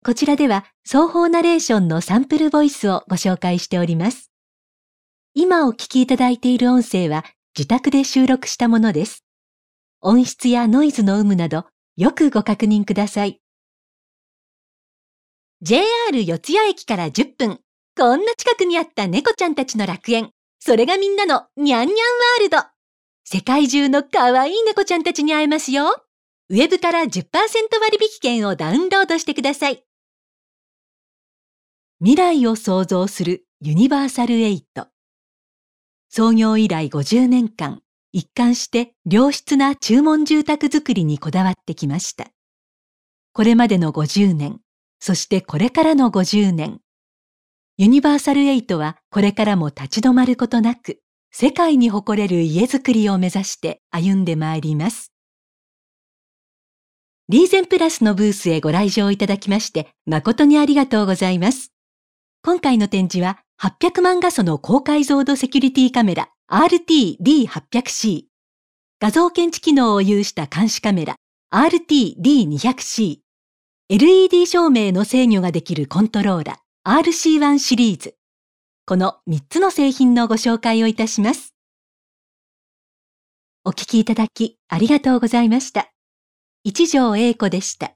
こちらでは双方ナレーションのサンプルボイスをご紹介しております。今お聞きいただいている音声は自宅で収録したものです。音質やノイズの有無などよくご確認ください。JR 四ツ谷駅から10分。こんな近くにあった猫ちゃんたちの楽園。それがみんなのニャンニャンワールド。世界中の可愛い猫ちゃんたちに会えますよ。ウェブから 10% 割引券をダウンロードしてください。未来を創造するユニバーサルエイト。創業以来50年間、一貫して良質な注文住宅づくりにこだわってきました。これまでの50年、そしてこれからの50年。ユニバーサルエイトはこれからも立ち止まることなく、世界に誇れる家づくりを目指して歩んでまいります。リーゼンプラスのブースへご来場いただきまして誠にありがとうございます。今回の展示は800万画素の高解像度セキュリティカメラ RT-D800C、画像検知機能を有した監視カメラ RT-D200C、LED 照明の制御ができるコントローラ RC1 シリーズ。この3つの製品のご紹介をいたします。お聞きいただきありがとうございました。一条英子でした。